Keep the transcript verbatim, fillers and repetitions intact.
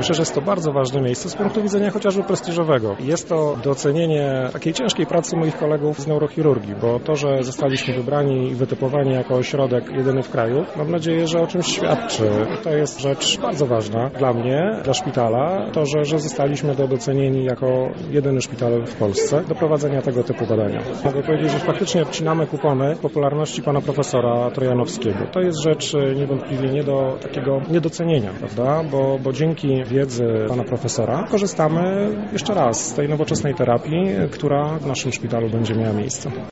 Myślę, że jest to bardzo ważne miejsce z punktu widzenia chociażby prestiżowego. Jest to docenienie takiej ciężkiej pracy moich kolegów z neurochirurgii, bo to, że zostaliśmy wybrani i wytypowani jako ośrodek jedyny w kraju, mam nadzieję, że o czymś świadczy. To jest rzecz bardzo ważna dla mnie, dla szpitala, to, że, że zostaliśmy do docenieni jako jedyny szpital w Polsce do prowadzenia tego typu badania. Mogę powiedzieć, że faktycznie obcinamy kupony popularności pana profesora Trojanowskiego. To jest rzecz niewątpliwie nie do takiego niedocenienia, prawda? Bo, bo dzięki wiedzy pana profesora korzystamy jeszcze raz z tej nowoczesnej terapii, która w naszym szpitalu będzie miała miejsce.